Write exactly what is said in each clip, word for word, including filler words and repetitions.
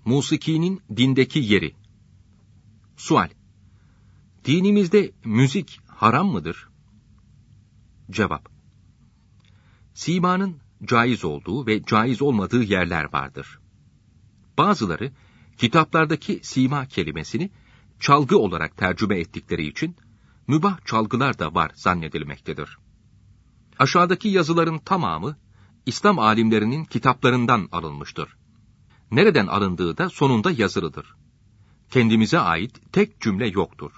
Musikinin dindeki yeri. Sual: dinimizde müzik haram mıdır? Cevap: simanın caiz olduğu ve caiz olmadığı yerler vardır. Bazıları, kitaplardaki sima kelimesini çalgı olarak tercüme ettikleri için, mübah çalgılar da var zannedilmektedir. Aşağıdaki yazıların tamamı, İslam alimlerinin kitaplarından alınmıştır. Nereden alındığı da sonunda yazılıdır. Kendimize ait tek cümle yoktur.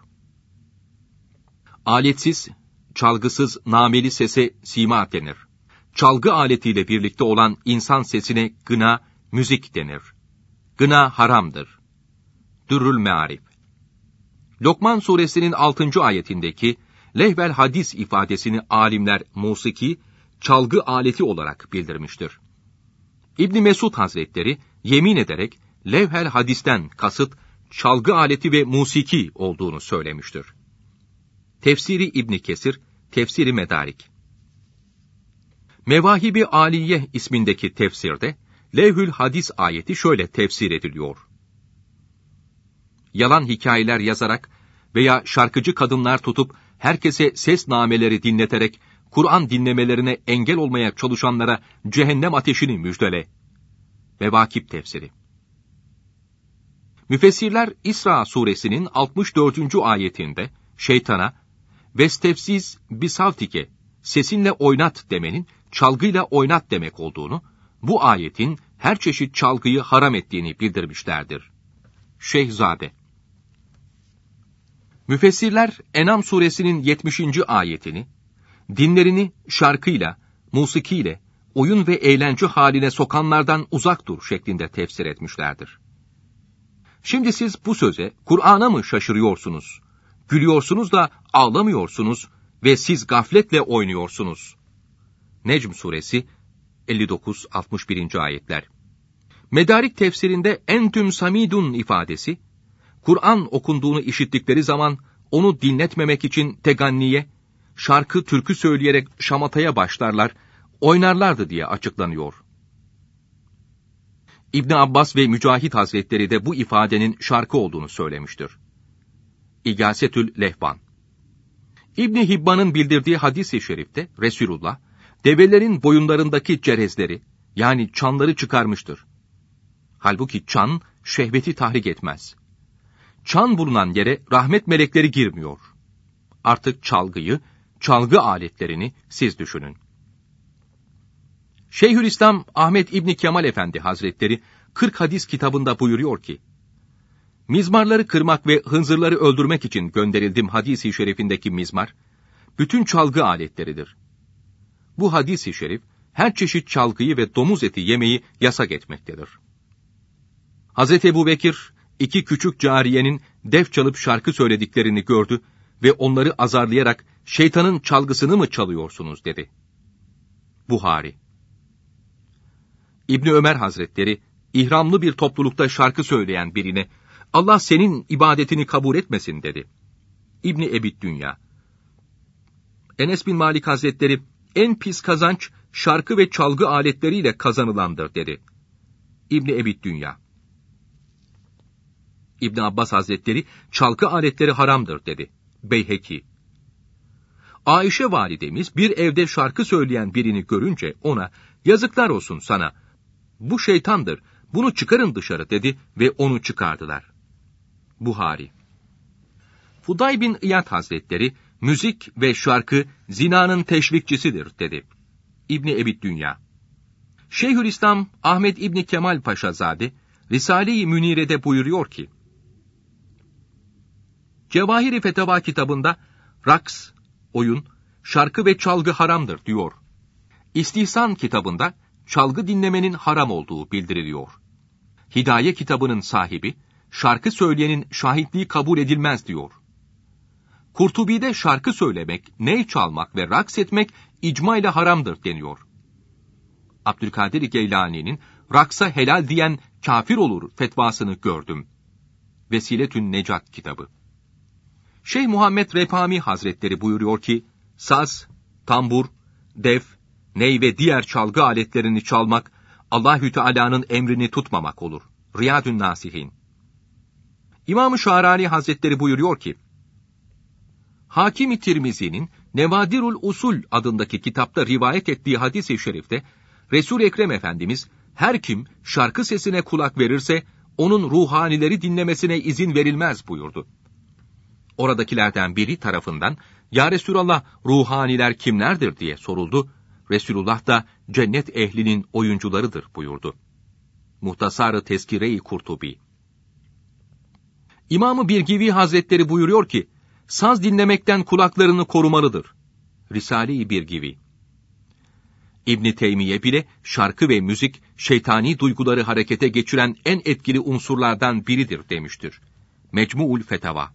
Aletsiz, çalgısız nameli sese sima denir. Çalgı aletiyle birlikte olan insan sesine gına, müzik denir. Gına haramdır. Dürrül Mearif. Lokman suresinin altıncı ayetindeki lehvel hadis ifadesini alimler musiki, çalgı aleti olarak bildirmiştir. İbn Mesud Hazretleri yemin ederek levhel hadisten kasıt çalgı aleti ve musiki olduğunu söylemiştir. Tefsiri İbn Kesir, Tefsiri Medarik. Mevahib-i Aliye ismindeki tefsirde levhül hadis ayeti şöyle tefsir ediliyor: yalan hikayeler yazarak veya şarkıcı kadınlar tutup herkese ses nameleri dinleterek Kur'an dinlemelerine engel olmaya çalışanlara cehennem ateşini müjdele. Mevakip tefsiri. Müfessirler İsra suresinin altmış dördüncü ayetinde şeytana vestefsiz bisavtike, sesinle oynat demenin çalgıyla oynat demek olduğunu, bu ayetin her çeşit çalgıyı haram ettiğini bildirmişlerdir. Şeyhzade. Müfessirler En'am suresinin yetmişinci ayetini, dinlerini şarkıyla, musikiyle, oyun ve eğlence haline sokanlardan uzak dur şeklinde tefsir etmişlerdir. Şimdi siz bu söze, Kur'an'a mı şaşırıyorsunuz? Gülüyorsunuz da ağlamıyorsunuz ve siz gafletle oynuyorsunuz. Necm suresi elli dokuz altmış birinci ayetler. Medarik tefsirinde entüm samidun ifadesi, Kur'an okunduğunu işittikleri zaman onu dinletmemek için teganniye, şarkı türkü söyleyerek şamataya başlarlar, oynarlardı diye açıklanıyor. İbn Abbas ve Mücahit Hazretleri de bu ifadenin şarkı olduğunu söylemiştir. İgasetül Lehban. İbn Hibban'ın bildirdiği hadis-i şerifte Resulullah, develerin boyunlarındaki cerezleri, yani çanları çıkarmıştır. Halbuki çan, şehveti tahrik etmez. Çan bulunan yere rahmet melekleri girmiyor. Artık çalgıyı, çalgı aletlerini siz düşünün. Şeyhülislam Ahmet İbni Kemal Efendi Hazretleri kırk hadis kitabında buyuruyor ki, mizmarları kırmak ve hınzırları öldürmek için gönderildim hadis-i şerifindeki mizmar, bütün çalgı aletleridir. Bu hadis-i şerif, her çeşit çalgıyı ve domuz eti yemeyi yasak etmektedir. Hazreti Ebubekir, iki küçük cariyenin def çalıp şarkı söylediklerini gördü ve onları azarlayarak, şeytanın çalgısını mı çalıyorsunuz dedi. Buhari. İbni Ömer Hazretleri, ihramlı bir toplulukta şarkı söyleyen birine, Allah senin ibadetini kabul etmesin dedi. İbni Ebid Dünya. Enes bin Malik Hazretleri, en pis kazanç, şarkı ve çalgı aletleriyle kazanılandır dedi. İbni Ebid Dünya. İbn Abbas Hazretleri, çalgı aletleri haramdır dedi. Beyheki. Ayşe validemiz bir evde şarkı söyleyen birini görünce ona, yazıklar olsun sana, bu şeytandır, bunu çıkarın dışarı dedi ve onu çıkardılar. Buhari. Fuday bin İyad Hazretleri, müzik ve şarkı zinanın teşvikçisidir dedi. İbni Ebid Dünya. Şeyhülislam Ahmet İbni Kemal Paşazade, Risale-i Münire'de buyuruyor ki, Cevahir-i Feteva kitabında, raks, oyun, şarkı ve çalgı haramdır diyor. İstihsan kitabında, çalgı dinlemenin haram olduğu bildiriliyor. Hidaye kitabının sahibi, şarkı söyleyenin şahitliği kabul edilmez diyor. Kurtubi'de şarkı söylemek, ney çalmak ve raks etmek icma ile haramdır deniyor. Abdülkadir Geylani'nin raksa helal diyen kafir olur fetvasını gördüm. Vesiletün Necat kitabı. Şeyh Muhammed Repami Hazretleri buyuruyor ki, saz, tambur, def, ney ve diğer çalgı aletlerini çalmak, Allahü Teala'nın emrini tutmamak olur. Riyadün Nasihin. İmam-ı Şahrani Hazretleri buyuruyor ki, Hakim-i Tirmizi'nin Nevadirul Usul adındaki kitapta rivayet ettiği hadis-i şerifte, Resul-i Ekrem Efendimiz, her kim şarkı sesine kulak verirse, onun ruhanileri dinlemesine izin verilmez buyurdu. Oradakilerden biri tarafından, Ya Resulallah, ruhaniler kimlerdir diye soruldu. Resulullah da cennet ehlinin oyuncularıdır buyurdu. Muhtasar-ı Tezkire-i Kurtubi. İmam-ı Birgivi Hazretleri buyuruyor ki, saz dinlemekten kulaklarını korumalıdır. Risale-i Birgivi. İbn-i Teymiye bile şarkı ve müzik, şeytani duyguları harekete geçiren en etkili unsurlardan biridir demiştir. Mecmu'ul Fetava.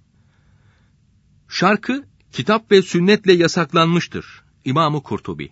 Şarkı, kitap ve sünnetle yasaklanmıştır. İmam-ı Kurtubi.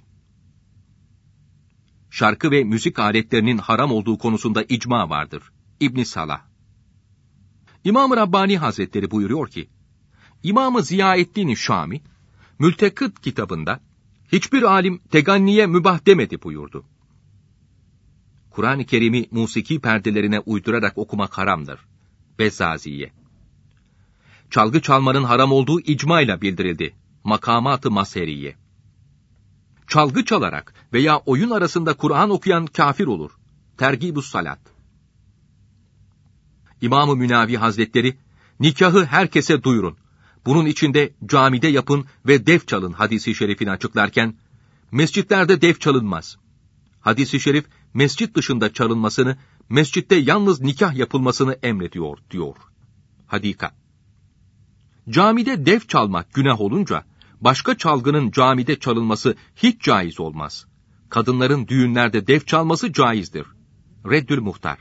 Şarkı ve müzik aletlerinin haram olduğu konusunda icma vardır. İbn Salah. İmam-ı Rabbani Hazretleri buyuruyor ki, İmam-ı Ziyaeddin Şami, Mültekıt kitabında, hiçbir alim teganniye mübah demedi buyurdu. Kur'an-ı Kerim'i musiki perdelerine uydurarak okumak haramdır. Bezzaziye. Çalgı çalmanın haram olduğu icmayla bildirildi. Makamat-ı Maseriye. Çalgı çalarak veya oyun arasında Kur'an okuyan kafir olur. Tergib-ü Salat. İmam-ı Münavi Hazretleri, nikahı herkese duyurun. Bunun içinde camide yapın ve def çalın hadisi şerifini açıklarken, mescitlerde def çalınmaz. Hadis-i şerif, mescit dışında çalınmasını, mescitte yalnız nikah yapılmasını emrediyor, diyor. Hadika. Camide def çalmak günah olunca, başka çalgının camide çalınması hiç caiz olmaz. Kadınların düğünlerde def çalması caizdir. Reddül Muhtar.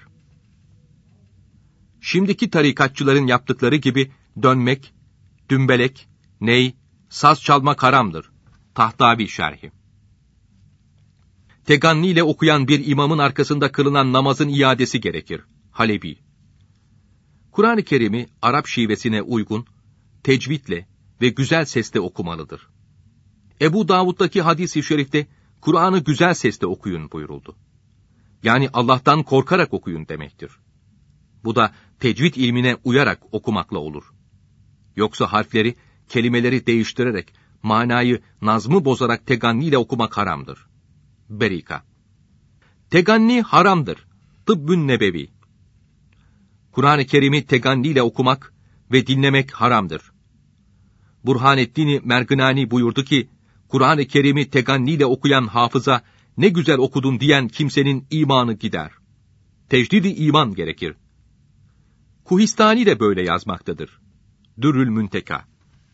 Şimdiki tarikatçıların yaptıkları gibi dönmek, dümbelek, ney, saz çalmak haramdır. Tahtavi Şerhi. Teganni ile okuyan bir imamın arkasında kılınan namazın iadesi gerekir. Halebi. Kur'an-ı Kerim'i Arap şivesine uygun, tecvidle ve güzel sesle okumalıdır. Ebu Davud'daki hadis-i şerifte, Kur'an'ı güzel sesle okuyun buyuruldu. Yani Allah'tan korkarak okuyun demektir. Bu da tecvid ilmine uyarak okumakla olur. Yoksa harfleri, kelimeleri değiştirerek, manayı, nazmı bozarak teganni ile okumak haramdır. Berika. Teganni haramdır. Tıbbün Nebevi. Kur'an-ı Kerim'i teganni ile okumak ve dinlemek haramdır. Burhanettin Merginani buyurdu ki, Kur'an-ı Kerim'i teganni ile okuyan hafıza, ne güzel okudun diyen kimsenin imanı gider. Tecdid-i iman gerekir. Kuhistani de böyle yazmaktadır. Dürrül Münteka.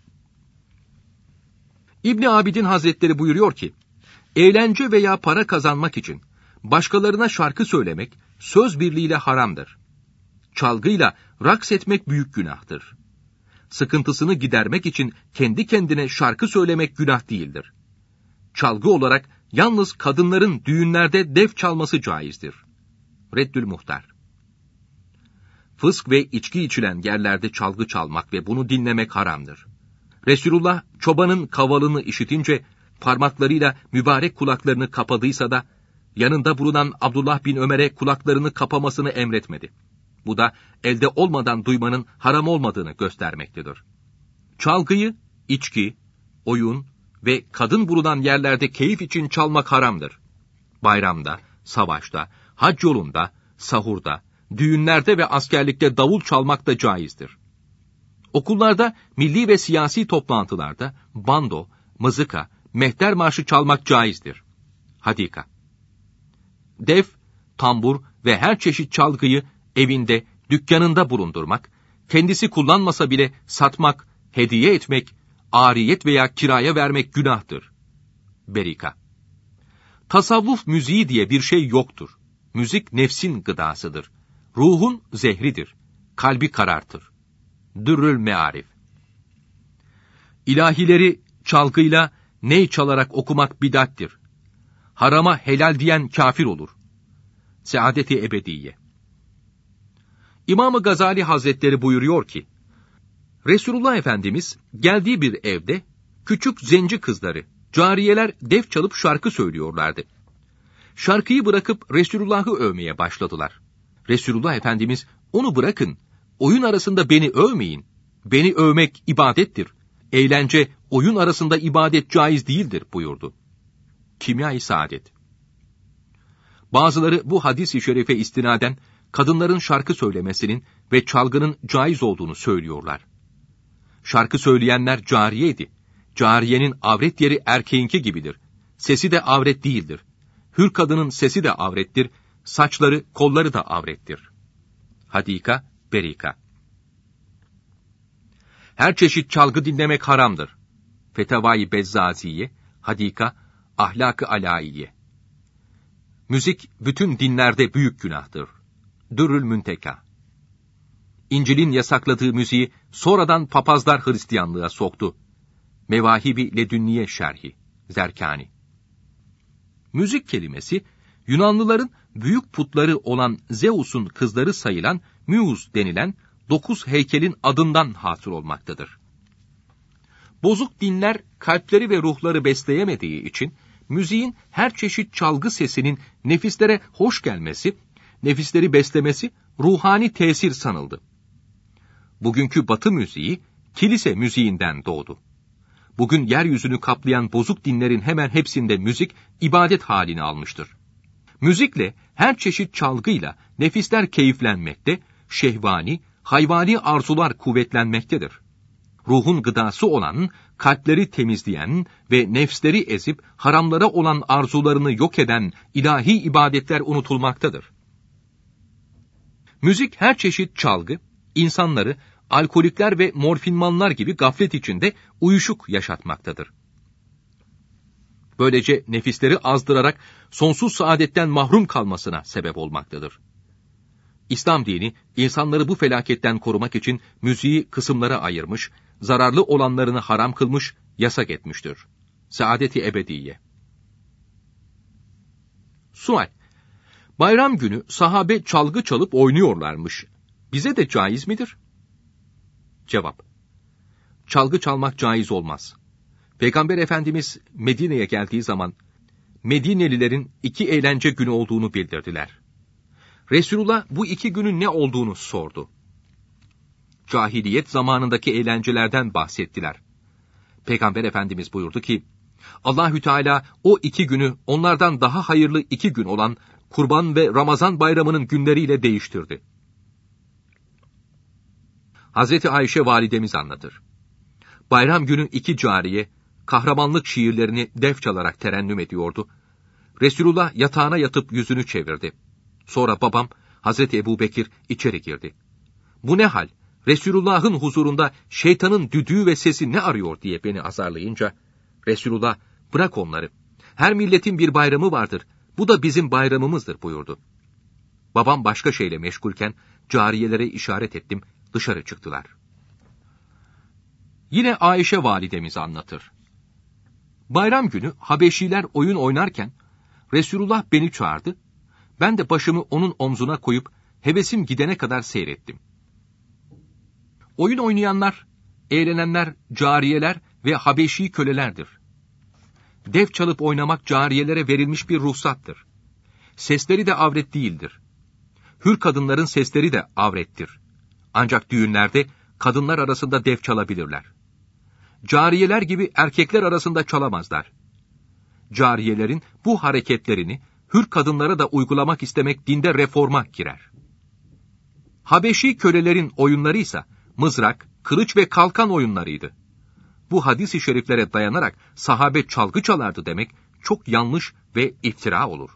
İbn Abidin Hazretleri buyuruyor ki, eğlence veya para kazanmak için başkalarına şarkı söylemek söz birliğiyle haramdır. Çalgıyla raks etmek büyük günahtır. Sıkıntısını gidermek için kendi kendine şarkı söylemek günah değildir. Çalgı olarak yalnız kadınların düğünlerde def çalması caizdir. Reddül Muhtar. Fısk ve içki içilen yerlerde çalgı çalmak ve bunu dinlemek haramdır. Resulullah çobanın kavalını işitince parmaklarıyla mübarek kulaklarını kapadıysa da yanında bulunan Abdullah bin Ömer'e kulaklarını kapamasını emretmedi. Bu da elde olmadan duymanın haram olmadığını göstermektedir. Çalgıyı, içki, oyun ve kadın bulunan yerlerde keyif için çalmak haramdır. Bayramda, savaşta, hac yolunda, sahurda, düğünlerde ve askerlikte davul çalmak da caizdir. Okullarda, milli ve siyasi toplantılarda bando, mızıka, mehter marşı çalmak caizdir. Hadika. Def, tambur ve her çeşit çalgıyı evinde, dükkanında bulundurmak, kendisi kullanmasa bile satmak, hediye etmek, ariyet veya kiraya vermek günahtır. Berika. Tasavvuf müziği diye bir şey yoktur. Müzik nefsin gıdasıdır. Ruhun zehridir. Kalbi karartır. Dürrül Mearif. İlahileri çalgıyla, ney çalarak okumak bid'attir. Harama helal diyen kafir olur. Saadet-i ebediye. İmam-ı Gazali Hazretleri buyuruyor ki, Resulullah Efendimiz geldiği bir evde küçük zenci kızları, cariyeler def çalıp şarkı söylüyorlardı. Şarkıyı bırakıp Resulullah'ı övmeye başladılar. Resulullah Efendimiz, onu bırakın, oyun arasında beni övmeyin. Beni övmek ibadettir. Eğlence, oyun arasında ibadet caiz değildir buyurdu. Kimya-i Saadet. Bazıları bu hadis-i şerife istinaden kadınların şarkı söylemesinin ve çalgının caiz olduğunu söylüyorlar. Şarkı söyleyenler cariyeydi. Cariyenin avret yeri erkeğinki gibidir. Sesi de avret değildir. Hür kadının sesi de avrettir. Saçları, kolları da avrettir. Hadika, Berika. Her çeşit çalgı dinlemek haramdır. Fetavai Bezzaziye, Hadika, Ahlak-ı Alaiye. Müzik bütün dinlerde büyük günahtır. Dürrül Münteka. İncil'in yasakladığı müziği sonradan papazlar Hristiyanlığa soktu. Mevahibi Ledünniye Şerhi, Zerkani. Müzik kelimesi, Yunanlıların büyük putları olan Zeus'un kızları sayılan Muse denilen dokuz heykelin adından hasıl olmaktadır. Bozuk dinler kalpleri ve ruhları besleyemediği için, müziğin her çeşit çalgı sesinin nefislere hoş gelmesi, nefisleri beslemesi ruhani tesir sanıldı. Bugünkü Batı müziği, kilise müziğinden doğdu. Bugün yeryüzünü kaplayan bozuk dinlerin hemen hepsinde müzik, ibadet halini almıştır. Müzikle, her çeşit çalgıyla nefisler keyiflenmekte, şehvani, hayvani arzular kuvvetlenmektedir. Ruhun gıdası olan, kalpleri temizleyen ve nefsleri ezip haramlara olan arzularını yok eden ilahi ibadetler unutulmaktadır. Müzik her çeşit çalgı, insanları alkolikler ve morfinmanlar gibi gaflet içinde uyuşuk yaşatmaktadır. Böylece nefisleri azdırarak sonsuz saadetten mahrum kalmasına sebep olmaktadır. İslam dini, insanları bu felaketten korumak için müziği kısımlara ayırmış, zararlı olanlarını haram kılmış, yasak etmiştir. Saadet-i ebediye. Sual: Bayram günü sahabe çalgı çalıp oynuyorlarmış. Bize de caiz midir? Cevap: Çalgı çalmak caiz olmaz. Peygamber Efendimiz Medine'ye geldiği zaman Medinelilerin iki eğlence günü olduğunu bildirdiler. Resulullah bu iki günün ne olduğunu sordu. Cahiliyet zamanındaki eğlencelerden bahsettiler. Peygamber Efendimiz buyurdu ki, Allahü Teala o iki günü onlardan daha hayırlı iki gün olan Kurban ve Ramazan bayramının günleriyle değiştirdi. Hazreti Ayşe validemiz anlatır. Bayram günü iki cariye, kahramanlık şiirlerini def çalarak terennüm ediyordu. Resulullah yatağına yatıp yüzünü çevirdi. Sonra babam, Hazreti Ebubekir içeri girdi. Bu ne hal? Resulullah'ın huzurunda şeytanın düdüğü ve sesi ne arıyor diye beni azarlayınca, Resulullah, bırak onları. Her milletin bir bayramı vardır. Bu da bizim bayramımızdır buyurdu. Babam başka şeyle meşgulken cariyelere işaret ettim, dışarı çıktılar. Yine Ayşe validemiz anlatır. Bayram günü Habeşiler oyun oynarken Resulullah beni çağırdı. Ben de başımı onun omzuna koyup hevesim gidene kadar seyrettim. Oyun oynayanlar, eğlenenler, cariyeler ve Habeşi kölelerdir. Def çalıp oynamak cariyelere verilmiş bir ruhsattır. Sesleri de avret değildir. Hür kadınların sesleri de avrettir. Ancak düğünlerde kadınlar arasında def çalabilirler. Cariyeler gibi erkekler arasında çalamazlar. Cariyelerin bu hareketlerini hür kadınlara da uygulamak istemek dinde reforma girer. Habeşi kölelerin oyunları ise mızrak, kılıç ve kalkan oyunlarıydı. Bu hadis-i şeriflere dayanarak sahabe çalgı çalardı demek çok yanlış ve iftira olur.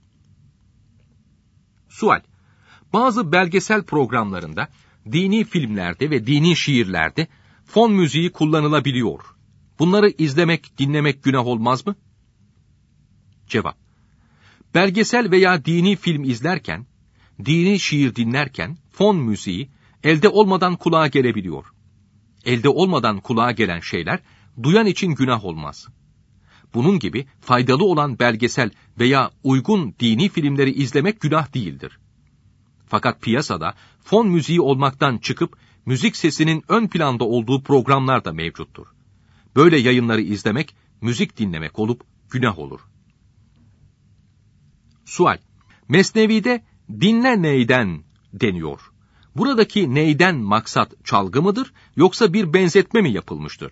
Sual: Bazı belgesel programlarında, dini filmlerde ve dini şiirlerde fon müziği kullanılabiliyor. Bunları izlemek, dinlemek günah olmaz mı? Cevap: Belgesel veya dini film izlerken, dini şiir dinlerken fon müziği elde olmadan kulağa gelebiliyor. Elde olmadan kulağa gelen şeyler duyan için günah olmaz. Bunun gibi faydalı olan belgesel veya uygun dini filmleri izlemek günah değildir. Fakat piyasada fon müziği olmaktan çıkıp müzik sesinin ön planda olduğu programlar da mevcuttur. Böyle yayınları izlemek, müzik dinlemek olup günah olur. Sual: Mesnevi'de dinle neyden deniyor. Buradaki neyden maksat çalgı mıdır, yoksa bir benzetme mi yapılmıştır?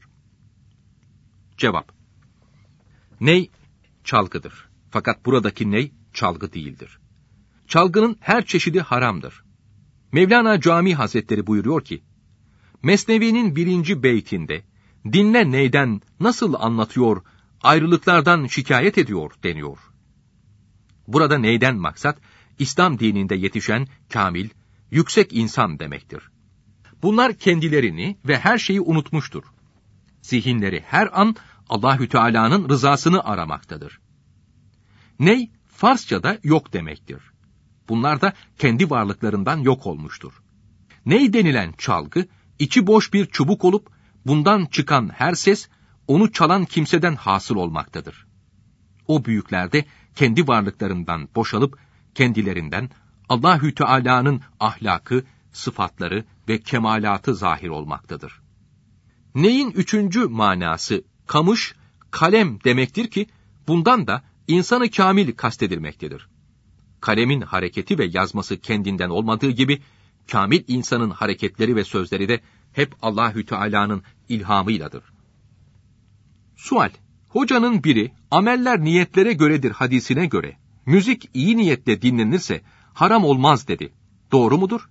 Cevap: Ney, çalgıdır. Fakat buradaki ney, çalgı değildir. Çalgının her çeşidi haramdır. Mevlana Cami Hazretleri buyuruyor ki, Mesnevi'nin birinci beytinde, dinle neyden nasıl anlatıyor, ayrılıklardan şikayet ediyor deniyor. Burada neyden maksat, İslam dininde yetişen kamil, yüksek insan demektir. Bunlar kendilerini ve her şeyi unutmuştur. Zihinleri her an Allahü Teala'nın rızasını aramaktadır. Ney, Farsçada yok demektir. Bunlar da kendi varlıklarından yok olmuştur. Ney denilen çalgı, içi boş bir çubuk olup, bundan çıkan her ses, onu çalan kimseden hasıl olmaktadır. O büyükler de kendi varlıklarından boşalıp, kendilerinden Allahü Teala'nın ahlakı, sıfatları ve kemalatı zahir olmaktadır. Neyin üçüncü manası, kamış, kalem demektir ki, bundan da insanı kamil kastedilmektedir. Kalemin hareketi ve yazması kendinden olmadığı gibi, kamil insanın hareketleri ve sözleri de hep Allahü Teala'nın ilhamıyladır. Sual: Hocanın biri, ameller niyetlere göredir hadisine göre, müzik iyi niyetle dinlenirse haram olmaz dedi. Doğru mudur?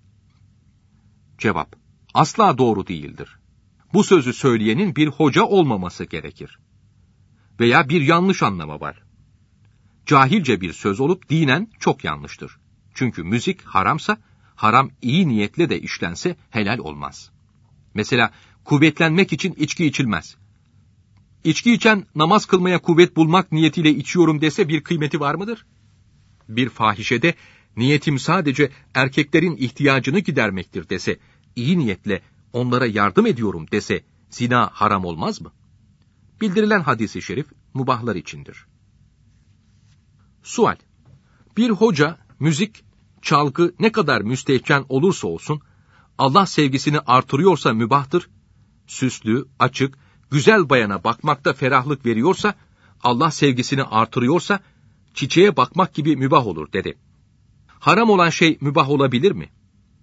Cevap: Asla doğru değildir. Bu sözü söyleyenin bir hoca olmaması gerekir. Veya bir yanlış anlama var. Cahilce bir söz olup dinen çok yanlıştır. Çünkü müzik haramsa, haram iyi niyetle de işlense helal olmaz. Mesela kuvvetlenmek için içki içilmez. İçki içen namaz kılmaya kuvvet bulmak niyetiyle içiyorum dese bir kıymeti var mıdır? Bir fahişede niyetim sadece erkeklerin ihtiyacını gidermektir dese, iyi niyetle onlara yardım ediyorum dese zina haram olmaz mı? Bildirilen hadis-i şerif mubahlar içindir. Sual: Bir hoca, müzik, çalgı ne kadar müstehcen olursa olsun, Allah sevgisini artırıyorsa mübahtır, süslü, açık, güzel bayana bakmakta ferahlık veriyorsa, Allah sevgisini artırıyorsa, çiçeğe bakmak gibi mübah olur dedi. Haram olan şey mübah olabilir mi?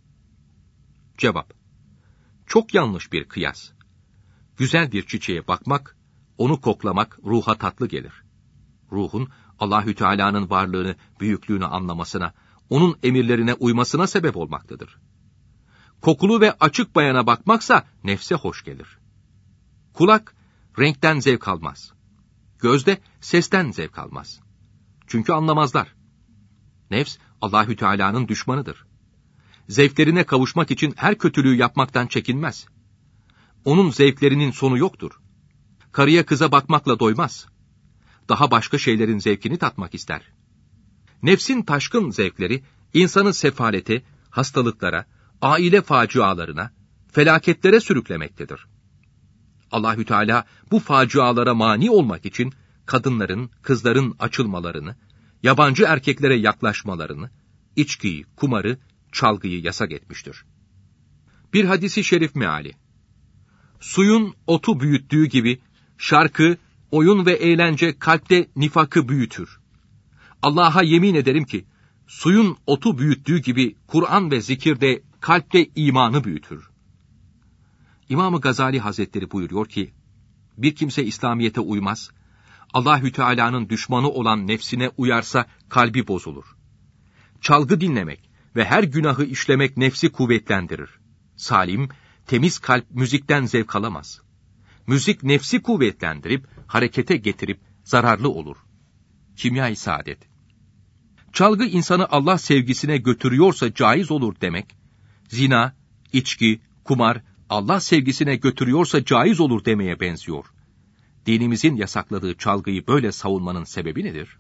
Cevap: Çok yanlış bir kıyas. Güzel bir çiçeğe bakmak, onu koklamak ruha tatlı gelir. Ruhun Allahü Teala'nın varlığını, büyüklüğünü anlamasına, onun emirlerine uymasına sebep olmaktadır. Kokulu ve açık bayana bakmaksa nefse hoş gelir. Kulak renkten zevk almaz. Göz de sesten zevk almaz. Çünkü anlamazlar. Nefs Allahü Teala'nın düşmanıdır. Zevklerine kavuşmak için her kötülüğü yapmaktan çekinmez. Onun zevklerinin sonu yoktur. Karıya kıza bakmakla doymaz. Daha başka şeylerin zevkini tatmak ister. Nefsin taşkın zevkleri insanı sefalete, hastalıklara, aile facialarına, felaketlere sürüklemektedir. Allahü Teala bu facialara mani olmak için kadınların, kızların açılmalarını, yabancı erkeklere yaklaşmalarını, içkiyi, kumarı, çalgıyı yasak etmiştir. Bir hadisi şerif meali: Suyun otu büyüttüğü gibi şarkı, oyun ve eğlence kalpte nifakı büyütür. Allah'a yemin ederim ki, suyun otu büyüttüğü gibi Kur'an ve zikir de kalpte imanı büyütür. İmam-ı Gazali Hazretleri buyuruyor ki, bir kimse İslamiyet'e uymaz, Allahü Teala'nın düşmanı olan nefsine uyarsa kalbi bozulur. Çalgı dinlemek ve her günahı işlemek nefsi kuvvetlendirir. Salim, temiz kalp müzikten zevk alamaz. Müzik nefsi kuvvetlendirip, harekete getirip zararlı olur. Kimya-i Saadet. Çalgı insanı Allah sevgisine götürüyorsa caiz olur demek, zina, içki, kumar, Allah sevgisine götürüyorsa caiz olur demeye benziyor. Dinimizin yasakladığı çalgıyı böyle savunmanın sebebi nedir?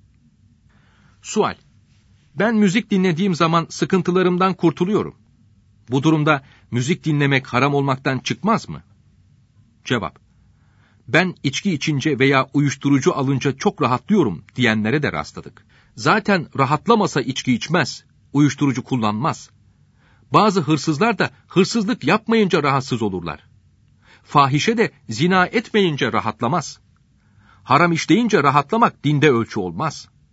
Sual: Ben müzik dinlediğim zaman sıkıntılarımdan kurtuluyorum. Bu durumda müzik dinlemek haram olmaktan çıkmaz mı? Cevap: Ben içki içince veya uyuşturucu alınca çok rahatlıyorum diyenlere de rastladık. Zaten rahatlamasa içki içmez, uyuşturucu kullanmaz. Bazı hırsızlar da hırsızlık yapmayınca rahatsız olurlar. Fahişe de zina etmeyince rahatlamaz. Haram işleyince rahatlamak dinde ölçü olmaz.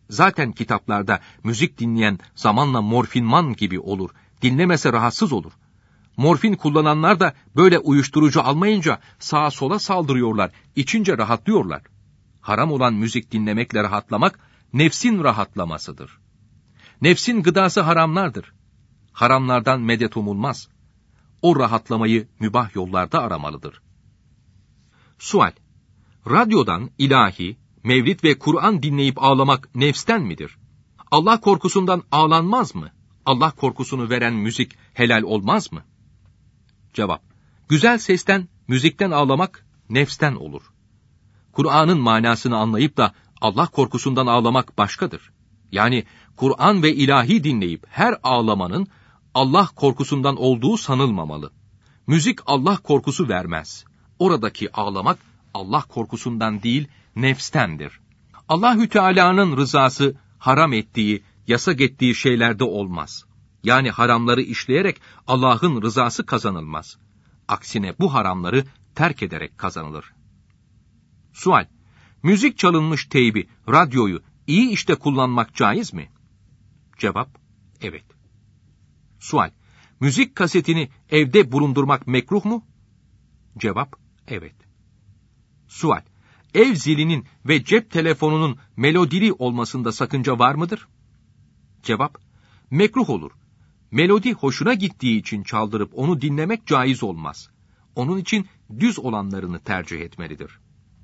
Zaten kitaplarda müzik dinleyen zamanla morfinman gibi olur, dinlemese rahatsız olur. Morfin kullananlar da böyle uyuşturucu almayınca sağa sola saldırıyorlar, içince rahatlıyorlar. Haram olan müzik dinlemekle rahatlamak, nefsin rahatlamasıdır. Nefsin gıdası haramlardır. Haramlardan medet umulmaz. O rahatlamayı mübah yollarda aramalıdır. Sual: Radyodan ilahi, mevlid ve Kur'an dinleyip ağlamak nefsten midir? Allah korkusundan ağlanmaz mı? Allah korkusunu veren müzik helal olmaz mı? Cevap: Güzel sesten, müzikten ağlamak nefsten olur. Kur'an'ın manasını anlayıp da Allah korkusundan ağlamak başkadır. Yani Kur'an ve ilahi dinleyip her ağlamanın Allah korkusundan olduğu sanılmamalı. Müzik Allah korkusu vermez. Oradaki ağlamak Allah korkusundan değil, nefstendir. Allahü Teala'nın rızası haram ettiği, yasak ettiği şeylerde olmaz. Yani haramları işleyerek Allah'ın rızası kazanılmaz. Aksine bu haramları terk ederek kazanılır. Sual: Müzik çalınmış teybi, radyoyu iyi işte kullanmak caiz mi? Cevap: Evet. Sual: Müzik kasetini evde bulundurmak mekruh mu? Cevap: Evet. Sual: Ev zilinin ve cep telefonunun melodili olmasında sakınca var mıdır? Cevap: Mekruh olur. Melodi hoşuna gittiği için çaldırıp onu dinlemek caiz olmaz. Onun için düz olanlarını tercih etmelidir.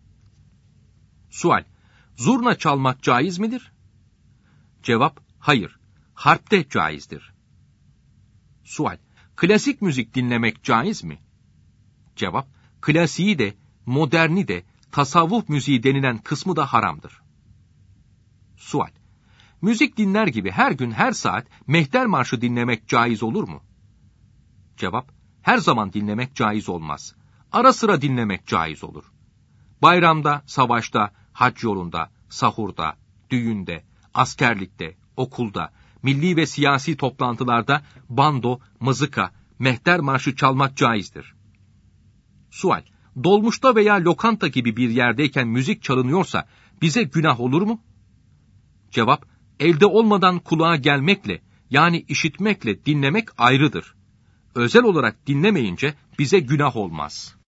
Sual: Zurna çalmak caiz midir? Cevap: Hayır. Harpte caizdir. Sual: Klasik müzik dinlemek caiz mi? Cevap: Klasiği de, moderni de, tasavvuf müziği denilen kısmı da haramdır. Sual: Müzik dinler gibi her gün her saat mehter marşı dinlemek caiz olur mu? Cevap: Her zaman dinlemek caiz olmaz. Ara sıra dinlemek caiz olur. Bayramda, savaşta, hac yolunda, sahurda, düğünde, askerlikte, okulda, milli ve siyasi toplantılarda bando, mızıka, mehter marşı çalmak caizdir. Sual: Dolmuşta veya lokanta gibi bir yerdeyken müzik çalınıyorsa bize günah olur mu? Cevap: Elde olmadan kulağa gelmekle, yani işitmekle dinlemek ayrıdır. Özel olarak dinlemeyince bize günah olmaz.